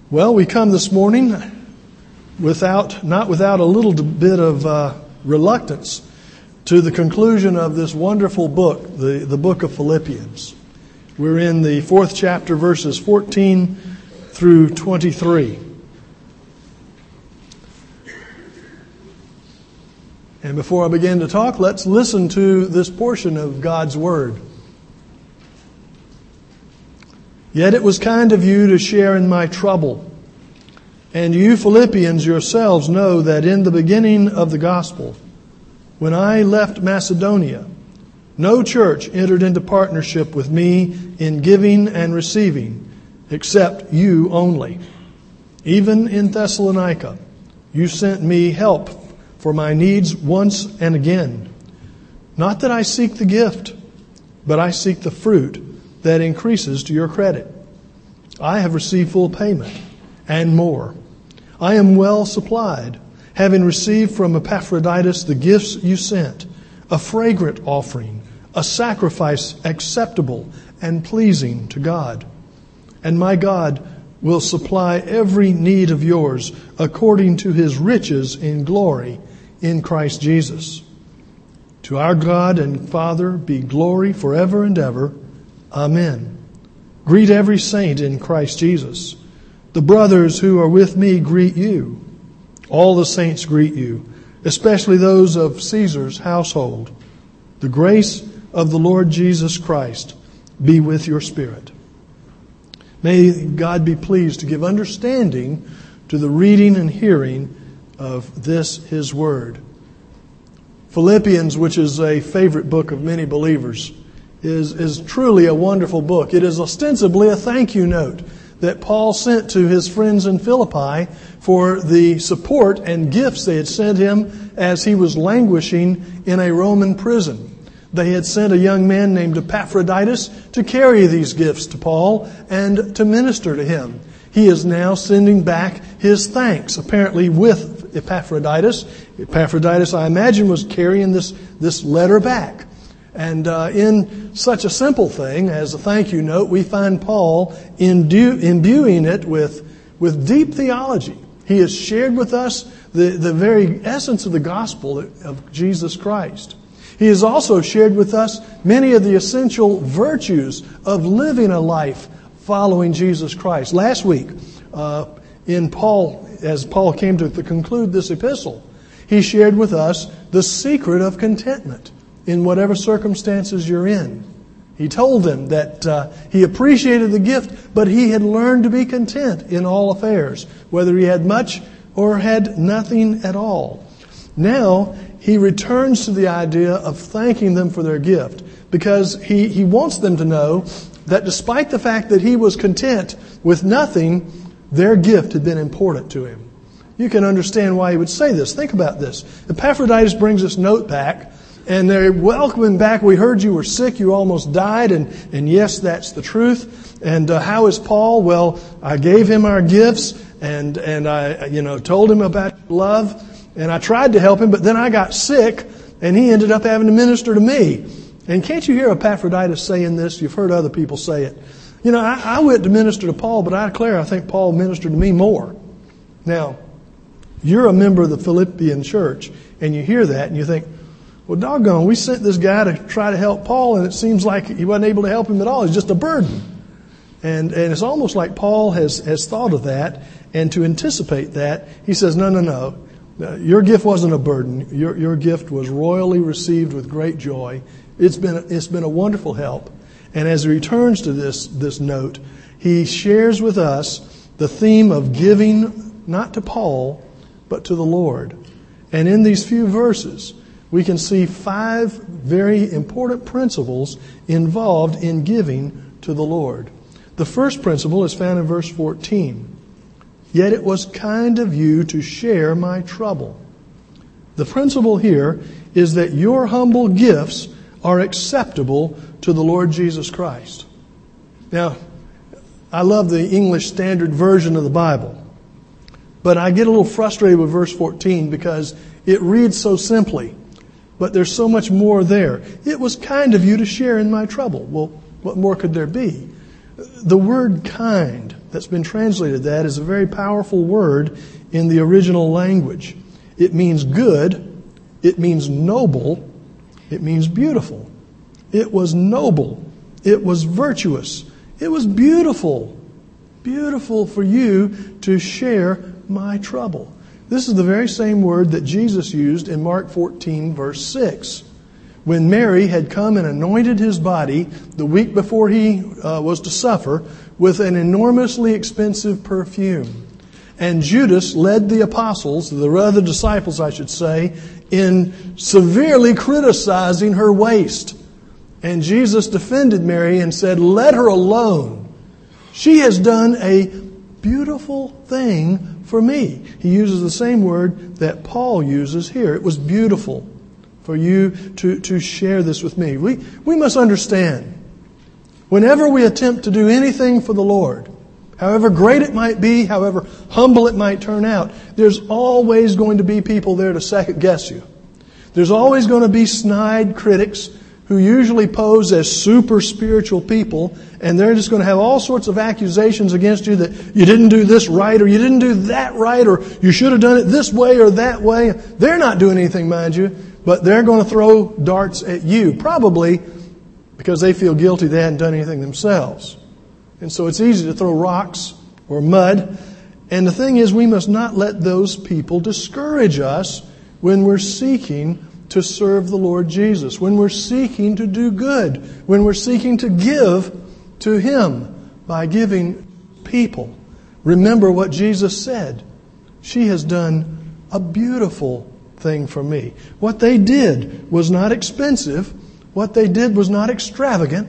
Well, we come this morning not without a little bit of reluctance to the conclusion of this wonderful book, the book of Philippians. We're in the 4th chapter, verses 14 through 23. And before I begin to talk, let's listen to this portion of God's Word. Yet it was kind of you to share in my trouble. And you Philippians yourselves know that in the beginning of the gospel, when I left Macedonia, no church entered into partnership with me in giving and receiving, except you only. Even in Thessalonica, you sent me help for my needs once and again. Not that I seek the gift, but I seek the fruit that increases to your credit. I have received full payment and more. I am well supplied, having received from Epaphroditus the gifts you sent, a fragrant offering, a sacrifice acceptable and pleasing to God. And my God will supply every need of yours according to His riches in glory in Christ Jesus. To our God and Father be glory forever and ever. Amen. Greet every saint in Christ Jesus. The brothers who are with me greet you. All the saints greet you, especially those of Caesar's household. The grace of the Lord Jesus Christ be with your spirit. May God be pleased to give understanding to the reading and hearing of this, His Word. Philippians, which is a favorite book of many believers, is truly a wonderful book. It is ostensibly a thank you note that Paul sent to his friends in Philippi for the support and gifts they had sent him as he was languishing in a Roman prison. They had sent a young man named Epaphroditus to carry these gifts to Paul and to minister to him. He is now sending back his thanks, apparently with Epaphroditus. Epaphroditus, I imagine, was carrying this letter back. And in such a simple thing as a thank you note, we find Paul imbuing it with deep theology. He has shared with us the very essence of the gospel of Jesus Christ. He has also shared with us many of the essential virtues of living a life following Jesus Christ. Last week, as Paul came to conclude this epistle, he shared with us the secret of contentment in whatever circumstances you're in. He told them that he appreciated the gift, but he had learned to be content in all affairs, whether he had much or had nothing at all. Now, he returns to the idea of thanking them for their gift, because he wants them to know that despite the fact that he was content with nothing, their gift had been important to him. You can understand why he would say this. Think about this. Epaphroditus brings this note back, and they're welcoming back. We heard you were sick, you almost died, and yes, that's the truth. And how is Paul? Well, I gave him our gifts, and I told him about love, and I tried to help him, but then I got sick, and he ended up having to minister to me. And can't you hear Epaphroditus saying this? You've heard other people say it. I went to minister to Paul, but I declare I think Paul ministered to me more. Now, you're a member of the Philippian church, and you hear that, and you think, well, doggone, we sent this guy to try to help Paul, and it seems like he wasn't able to help him at all. He's just a burden. And it's almost like Paul has thought of that, and to anticipate that, he says, no. Your gift wasn't a burden. Your gift was royally received with great joy. It's been a wonderful help. And as he returns to this note, he shares with us the theme of giving not to Paul, but to the Lord. And in these few verses, we can see 5 very important principles involved in giving to the Lord. The first principle is found in verse 14. Yet it was kind of you to share my trouble. The principle here is that your humble gifts are acceptable to the Lord Jesus Christ. Now, I love the English Standard Version of the Bible, but I get a little frustrated with verse 14 because it reads so simply. But there's so much more there. It was kind of you to share in my trouble. Well, what more could there be? The word kind that's been translated that is a very powerful word in the original language. It means good, it means noble, it means beautiful. It was noble, it was virtuous, it was beautiful. Beautiful for you to share my trouble. This is the very same word that Jesus used in Mark 14, verse 6. When Mary had come and anointed his body the week before he was to suffer with an enormously expensive perfume. And Judas led the apostles, the other disciples I should say, in severely criticizing her waist. And Jesus defended Mary and said, "Let her alone. She has done a beautiful thing for me." He uses the same word that Paul uses here. It was beautiful for you to share this with me. We must understand, whenever we attempt to do anything for the Lord, however great it might be, however humble it might turn out, there's always going to be people there to second guess you. There's always going to be snide critics who usually pose as super spiritual people, and they're just going to have all sorts of accusations against you that you didn't do this right, or you didn't do that right, or you should have done it this way or that way. They're not doing anything, mind you, but they're going to throw darts at you, probably because they feel guilty they hadn't done anything themselves. And so it's easy to throw rocks or mud. And the thing is, we must not let those people discourage us when we're seeking to serve the Lord Jesus, when we're seeking to do good, when we're seeking to give to Him by giving people. Remember what Jesus said. She has done a beautiful thing for me. What they did was not expensive. What they did was not extravagant.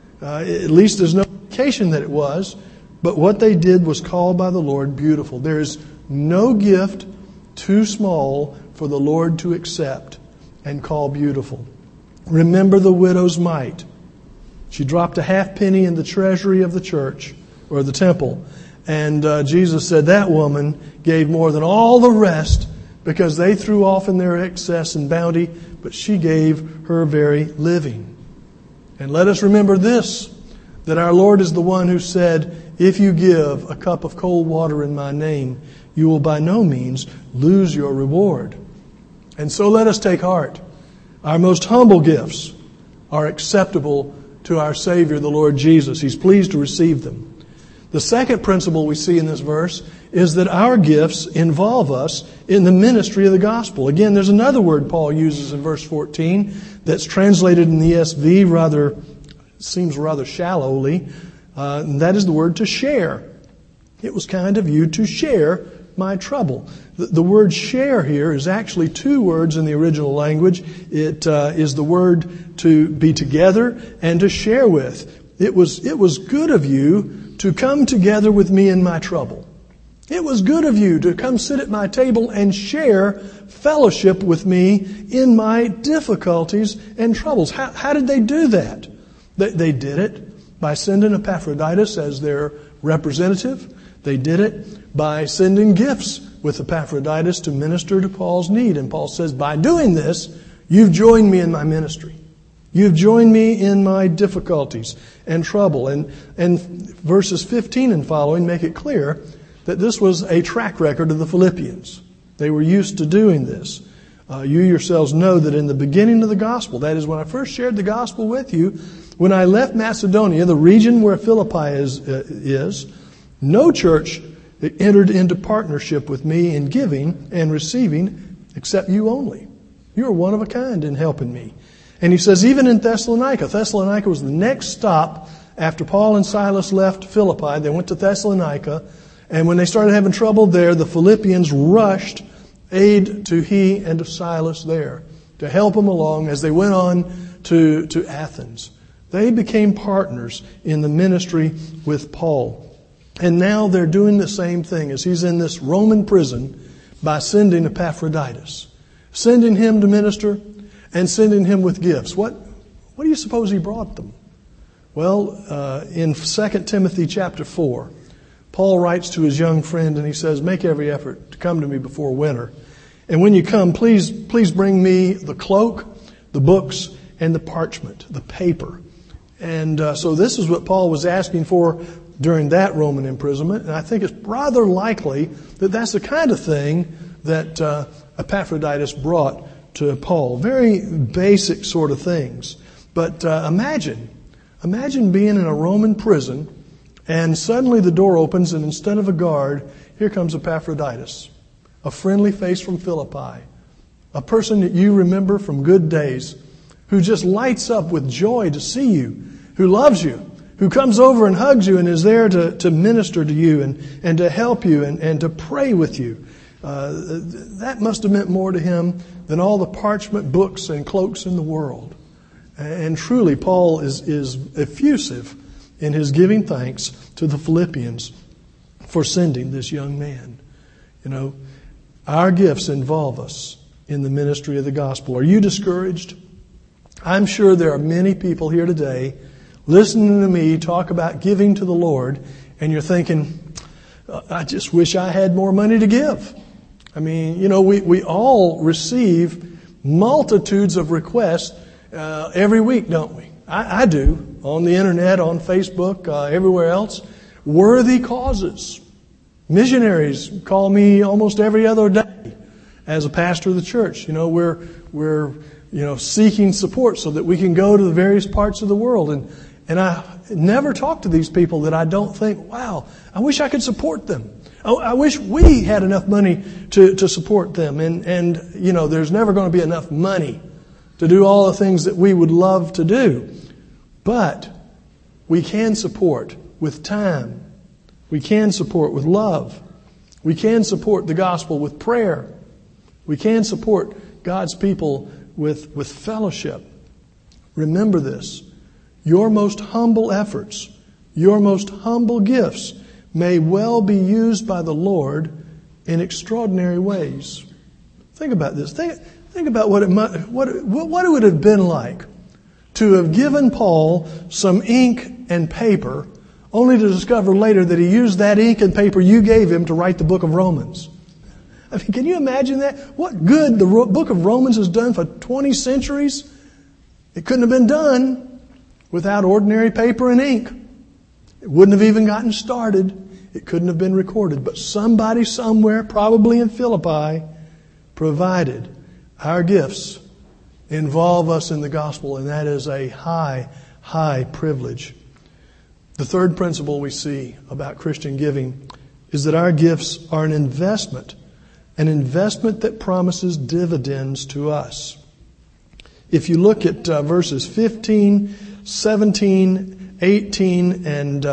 At least there's no indication that it was. But what they did was called by the Lord beautiful. There is no gift too small for the Lord to accept and call beautiful. Remember the widow's mite. She dropped a halfpenny in the treasury of the church or the temple. And Jesus said that woman gave more than all the rest because they threw off in their excess and bounty, but she gave her very living. And let us remember this, that our Lord is the one who said, "If you give a cup of cold water in my name, you will by no means lose your reward." And so let us take heart. Our most humble gifts are acceptable to our Savior, the Lord Jesus. He's pleased to receive them. The second principle we see in this verse is that our gifts involve us in the ministry of the gospel. Again, there's another word Paul uses in verse 14 that's translated in the ESV seems rather shallowly. And that is the word to share. It was kind of you to share my trouble. The word share here is actually two words in the original language. It is the word to be together and to share with. It was good of you to come together with me in my trouble. It was good of you to come sit at my table and share fellowship with me in my difficulties and troubles. How did they do that? They did it by sending Epaphroditus as their representative. They did it by sending gifts with Epaphroditus to minister to Paul's need. And Paul says, by doing this, you've joined me in my ministry. You've joined me in my difficulties and trouble. And verses 15 and following make it clear that this was a track record of the Philippians. They were used to doing this. You yourselves know that in the beginning of the gospel, that is when I first shared the gospel with you, when I left Macedonia, the region where Philippi is, no church entered into partnership with me in giving and receiving except you only. You are one of a kind in helping me. And he says, even in Thessalonica was the next stop after Paul and Silas left Philippi. They went to Thessalonica. And when they started having trouble there, the Philippians rushed aid to he and to Silas there to help them along as they went on to Athens. They became partners in the ministry with Paul. And now they're doing the same thing as he's in this Roman prison by sending Epaphroditus. Sending him to minister and sending him with gifts. What do you suppose he brought them? Well, in 2 Timothy chapter 4, Paul writes to his young friend and he says, make every effort to come to me before winter. And when you come, please bring me the cloak, the books, and the parchment, the paper. And so this is what Paul was asking for during that Roman imprisonment. And I think it's rather likely that that's the kind of thing that Epaphroditus brought to Paul. Very basic sort of things. But imagine being in a Roman prison and suddenly the door opens and instead of a guard, here comes Epaphroditus, a friendly face from Philippi, a person that you remember from good days, who just lights up with joy to see you, who loves you, who comes over and hugs you and is there to minister to you and to help you and to pray with you. That must have meant more to him than all the parchment books and cloaks in the world. And truly, Paul is effusive in his giving thanks to the Philippians for sending this young man. You know, our gifts involve us in the ministry of the gospel. Are you discouraged? I'm sure there are many people here today listening to me talk about giving to the Lord, and you're thinking, I just wish I had more money to give. I mean, you know, we all receive multitudes of requests every week, don't we? I do, on the internet, on Facebook, everywhere else. Worthy causes. Missionaries call me almost every other day as a pastor of the church. You know, we're seeking support so that we can go to the various parts of the world. And I never talk to these people that I don't think, wow, I wish I could support them. Oh, I wish we had enough money to support them. And you know, there's never going to be enough money to do all the things that we would love to do. But we can support with time. We can support with love. We can support the gospel with prayer. We can support God's people with fellowship. Remember this. Your most humble efforts, your most humble gifts may well be used by the Lord in extraordinary ways. Think about this. Think about what it would have been like to have given Paul some ink and paper, only to discover later that he used that ink and paper you gave him to write the book of Romans. I mean, can you imagine that? What good the book of Romans has done for 20 centuries? It couldn't have been done without ordinary paper and ink. It wouldn't have even gotten started. It couldn't have been recorded. But somebody somewhere, probably in Philippi, provided. Our gifts involve us in the gospel, and that is a high, high privilege. The third principle we see about Christian giving is that our gifts are an investment that promises dividends to us. If you look at verses 15, 17, 18,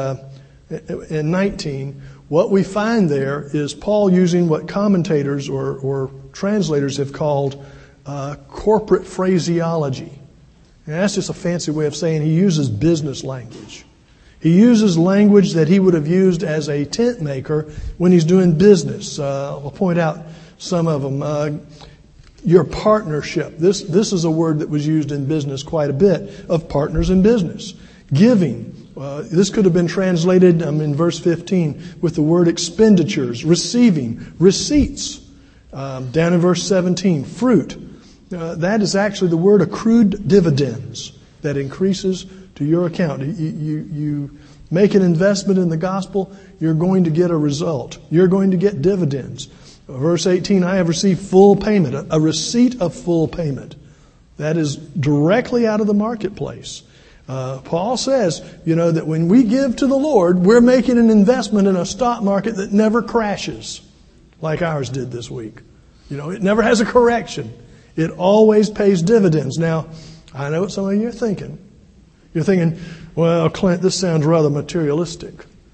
and 19, what we find there is Paul using what commentators or translators have called corporate phraseology. And that's just a fancy way of saying he uses business language. He uses language that he would have used as a tent maker when he's doing business. I'll point out some of them. Your partnership. This is a word that was used in business quite a bit, of partners in business. Giving. This could have been translated in verse 15 with the word expenditures. Receiving. Receipts. Down in verse 17, fruit. That is actually the word accrued dividends that increases to your account. You make an investment in the gospel, you're going to get a result. You're going to get dividends. Verse 18, I have received full payment, a receipt of full payment. That is directly out of the marketplace. Paul says, that when we give to the Lord, we're making an investment in a stock market that never crashes like ours did this week. It never has a correction. It always pays dividends. Now, I know what some of you are thinking. You're thinking, well, Clint, this sounds rather materialistic.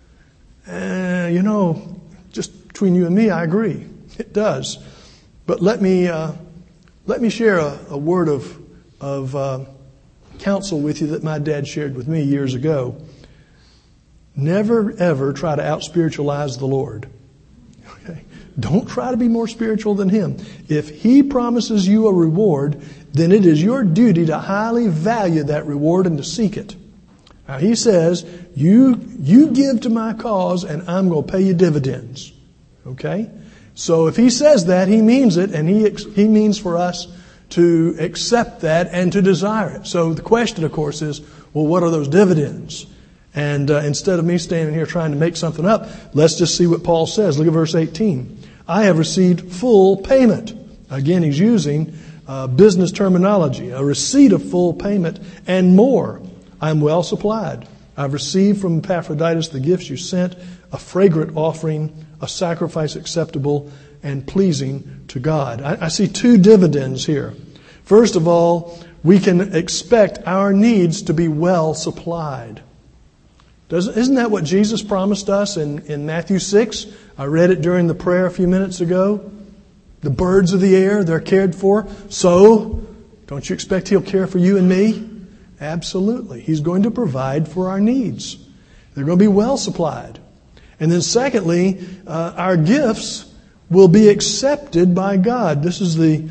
Just between you and me, I agree. It does. But let me share a word of counsel with you that my dad shared with me years ago. Never, ever try to out-spiritualize the Lord. Okay? Don't try to be more spiritual than Him. If He promises you a reward, then it is your duty to highly value that reward and to seek it. Now, He says, you give to my cause and I'm going to pay you dividends. Okay? So if He says that, He means it, and He means for us to accept that and to desire it. So the question, of course, is, well, what are those dividends? And instead of me standing here trying to make something up, let's just see what Paul says. Look at verse 18. I have received full payment. Again, he's using business terminology, a receipt of full payment and more. I am well supplied. I've received from Epaphroditus the gifts you sent, a fragrant offering, a sacrifice acceptable and pleasing to God. I see two dividends here. First of all, we can expect our needs to be well supplied. Isn't that what Jesus promised us in Matthew 6? I read it during the prayer a few minutes ago. The birds of the air, they're cared for. So, don't you expect He'll care for you and me? Absolutely. He's going to provide for our needs. They're going to be well supplied. And then secondly, our gifts will be accepted by God. This is the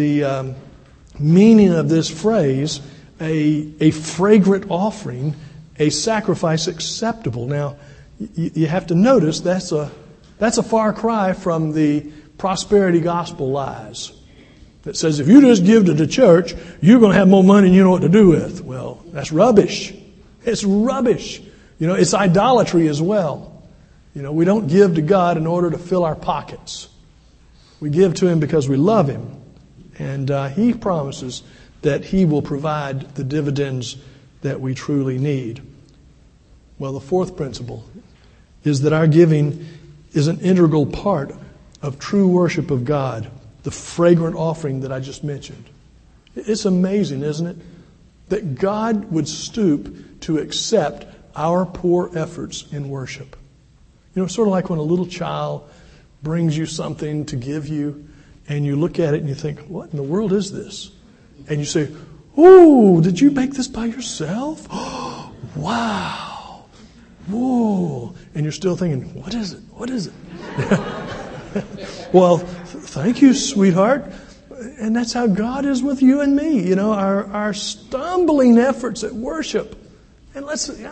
meaning of this phrase, a fragrant offering, a sacrifice acceptable. Now, you have to notice that's a far cry from the prosperity gospel lies that says if you just give to the church, you're going to have more money than you know what to do with. Well, that's rubbish. It's rubbish. It's idolatry as well. We don't give to God in order to fill our pockets. We give to Him because we love Him. And He promises that He will provide the dividends that we truly need. Well, the fourth principle is that our giving is an integral part of true worship of God, the fragrant offering that I just mentioned. It's amazing, isn't it, that God would stoop to accept our poor efforts in worship. Sort of like when a little child brings you something to give you, and you look at it and you think, what in the world is this? And you say, oh, did you make this by yourself? Oh, wow. Whoa. And you're still thinking, what is it? What is it? Well, thank you, sweetheart. And that's how God is with you and me. Our stumbling efforts at worship. And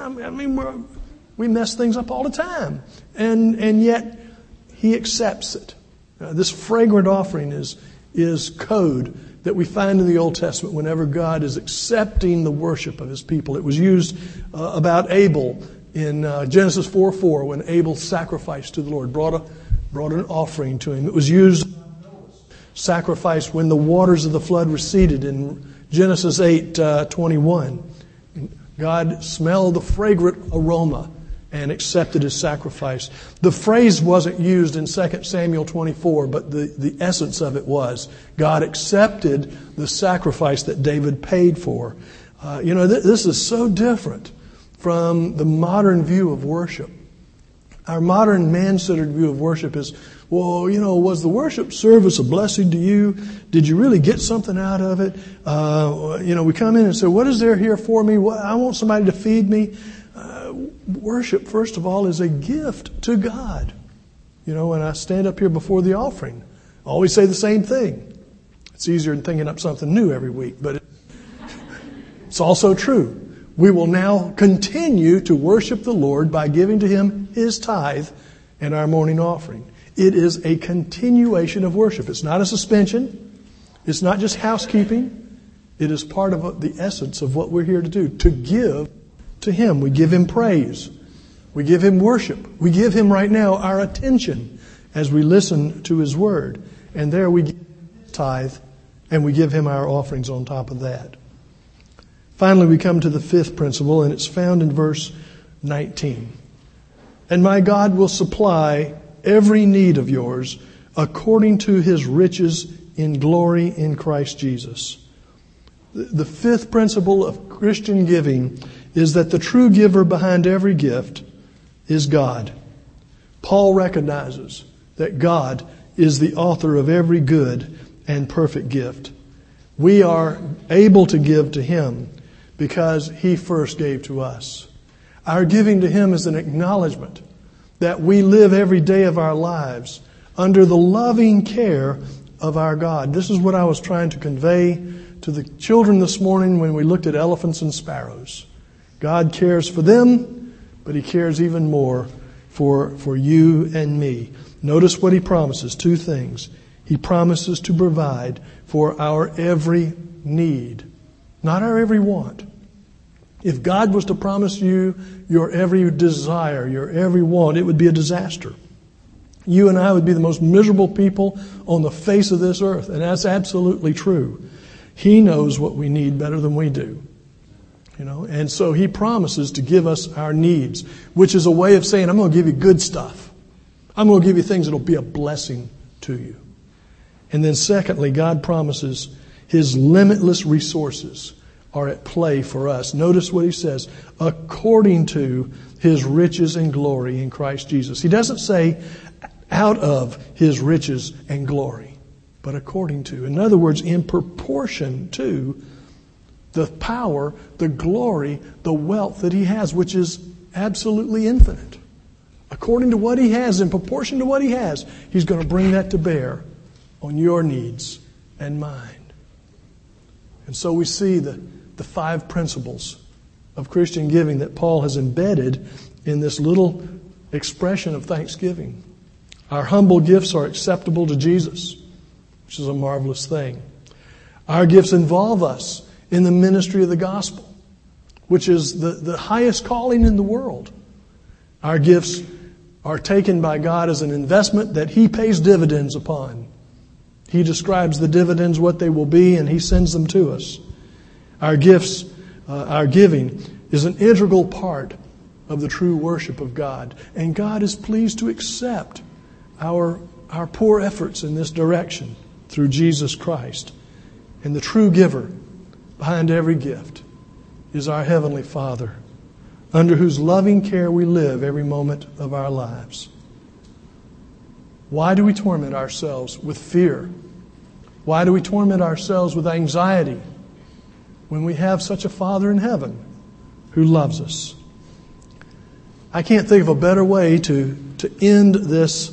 we mess things up all the time. And yet, He accepts it. This fragrant offering is code that we find in the Old Testament whenever God is accepting the worship of His people. It was used about Abel in Genesis 4:4 when Abel sacrificed to the Lord, brought an offering to Him. It was used sacrifice when the waters of the flood receded in Genesis 8:21. God smelled the fragrant aroma and accepted His sacrifice. The phrase wasn't used in 2 Samuel 24, but the essence of it was. God accepted the sacrifice that David paid for. This is so different from the modern view of worship. Our modern man-centered view of worship is, was the worship service a blessing to you? Did you really get something out of it? We come in and say, what is there here for me? I want somebody to feed me. Worship, first of all, is a gift to God. When I stand up here before the offering, I always say the same thing. It's easier than thinking up something new every week, but it's also true. We will now continue to worship the Lord by giving to Him His tithe and our morning offering. It is a continuation of worship. It's not a suspension. It's not just housekeeping. It is part of the essence of what we're here to do, to give to Him. We give Him praise. We give Him worship. We give Him right now our attention as we listen to His Word. And there we give Him His tithe and we give Him our offerings on top of that. Finally, we come to the fifth principle, and it's found in verse 19. And my God will supply every need of yours according to His riches in glory in Christ Jesus. The fifth principle of Christian giving is that the true giver behind every gift is God. Paul recognizes that God is the author of every good and perfect gift. We are able to give to Him because He first gave to us. Our giving to Him is an acknowledgement that we live every day of our lives under the loving care of our God. This is what I was trying to convey to the children this morning when we looked at elephants and sparrows. God cares for them, but He cares even more for you and me. Notice what He promises, two things. He promises to provide for our every need, not our every want. If God was to promise you your every desire, your every want, it would be a disaster. You and I would be the most miserable people on the face of this earth. And that's absolutely true. He knows what we need better than we do. And so He promises to give us our needs, which is a way of saying, I'm going to give you good stuff. I'm going to give you things that will be a blessing to you. And then secondly, God promises His limitless resources are at play for us. Notice what He says, according to His riches and glory in Christ Jesus. He doesn't say out of His riches and glory, but according to. In other words, in proportion to the power, the glory, the wealth that He has, which is absolutely infinite. According to what He has, in proportion to what He has, He's going to bring that to bear on your needs and mine. And so we see the 5 principles of Christian giving that Paul has embedded in this little expression of thanksgiving. Our humble gifts are acceptable to Jesus, which is a marvelous thing. Our gifts involve us in the ministry of the gospel, which is the highest calling in the world. Our gifts are taken by God as an investment that He pays dividends upon. He describes the dividends, what they will be, and He sends them to us. Our gifts, our giving, is an integral part of the true worship of God. And God is pleased to accept our poor efforts in this direction through Jesus Christ. And the true giver behind every gift is our Heavenly Father, under whose loving care we live every moment of our lives. Why do we torment ourselves with fear? Why do we torment ourselves with anxiety when we have such a Father in heaven who loves us? I can't think of a better way to end this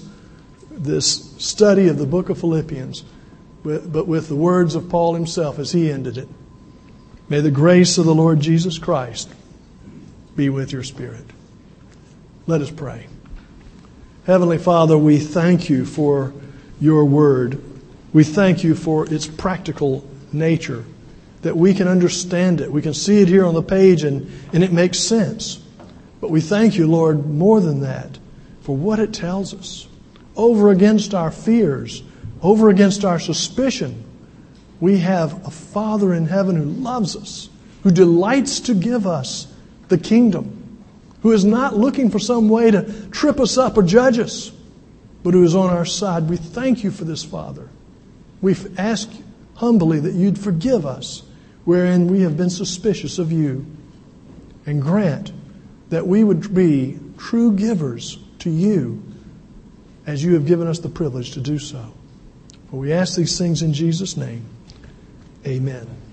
study of the book of Philippians, but with the words of Paul himself as he ended it. May the grace of the Lord Jesus Christ be with your spirit. Let us pray. Heavenly Father, we thank You for Your word. We thank You for its practical nature, that we can understand it. We can see it here on the page and it makes sense. But we thank You, Lord, more than that, for what it tells us. Over against our fears, over against our suspicion, we have a Father in heaven who loves us, who delights to give us the kingdom, who is not looking for some way to trip us up or judge us, but who is on our side. We thank You for this, Father. We ask humbly that You'd forgive us wherein we have been suspicious of You, and grant that we would be true givers to You as You have given us the privilege to do so. For we ask these things in Jesus' name. Amen.